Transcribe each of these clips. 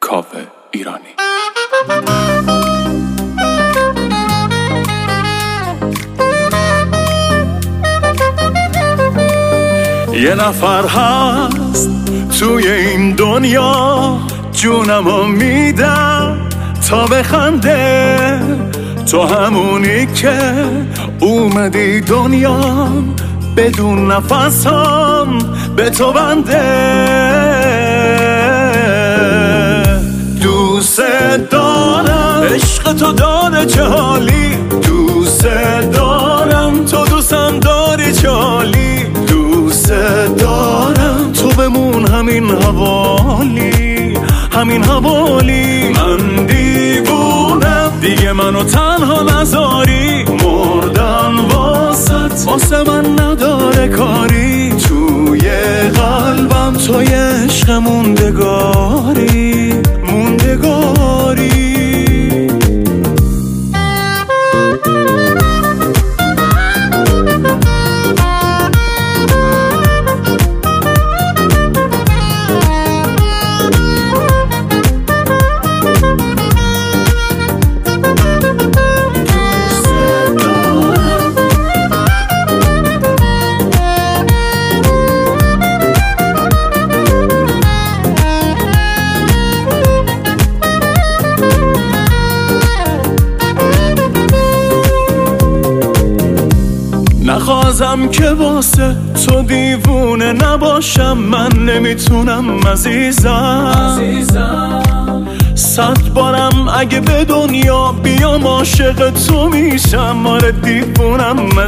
کاوه ایرانی. یه نفر هست توی این دنیا، جونمو میدم تا بخنده. تو همونی که اومدی دنیا، بدون نفسم به تو بنده. دوست دارم عشق تو داره چه حالی، دوست دارم تو دوستم داری چه حالی. دوست دارم تو بمون همین حوالی، همین حوالی. من دیوونم دیگه منو تنها نذاری، مردن واسه من نداره کاری. توی قلبم توی عشق موندگاری، موندگاری. نخواستم که واسه تو دیوونه نباشم، من نمیتونم عزیزم. 100 بارم اگه به دنیا بیام عاشق تو میشم، آره دیوونم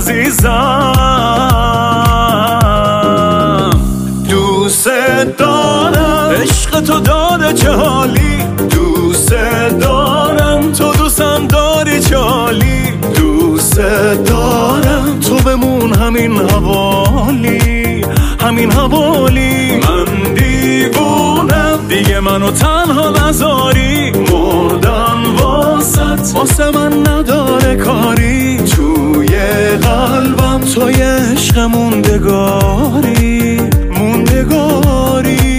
عزیزم. دوست دارم عشق تو داره چه حالی، دوست دارم تو دوستم داری چه حالی. دوست دارم تو بمون همین حوالی، همین حوالی. من دیوونم دیگه منو تنها نذاری، مردن واسه من نداره کاری. توی قلبم توی عشق موندگاری، موندگاری.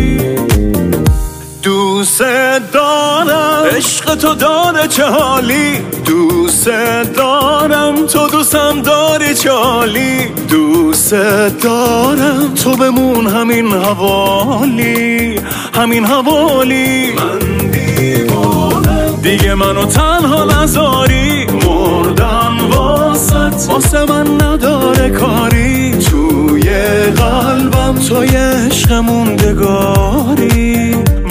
دوست دارم عشق تو داره چه حالی، دوست دارم تو دوستم داری چه حالی. دوست دارم تو بمون همین حوالی، همین حوالی. من دیوانم دیگه منو تنها نذاری، مردن واسه من نداره کاری. توی قلبم توی عشق موندگاری،